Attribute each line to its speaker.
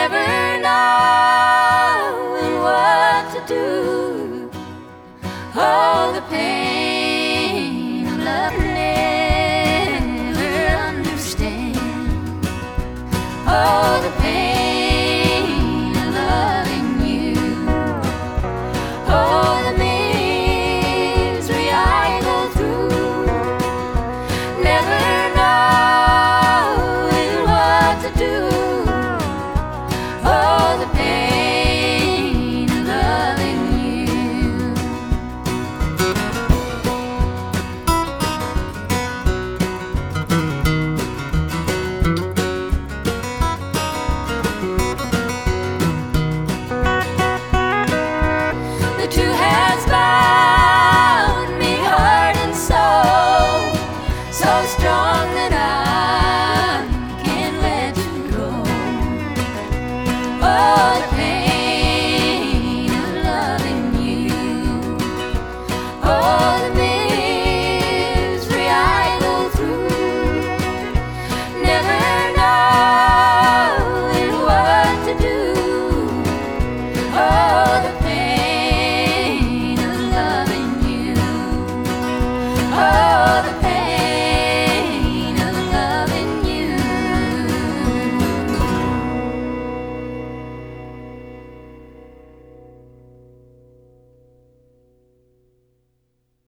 Speaker 1: never knowing what to do. Oh, the pain of love, never understand. Oh, the pain of loving you. Oh, the misery I go through, never knowing what to do. Oh, the pain of loving you. The truth has bound me heart and soul, so strong that I can't let you go. Oh, the pain of loving you. Oh, the misery I go through, never knowing what to do. Oh, the pain of loving you. Oh, the pain.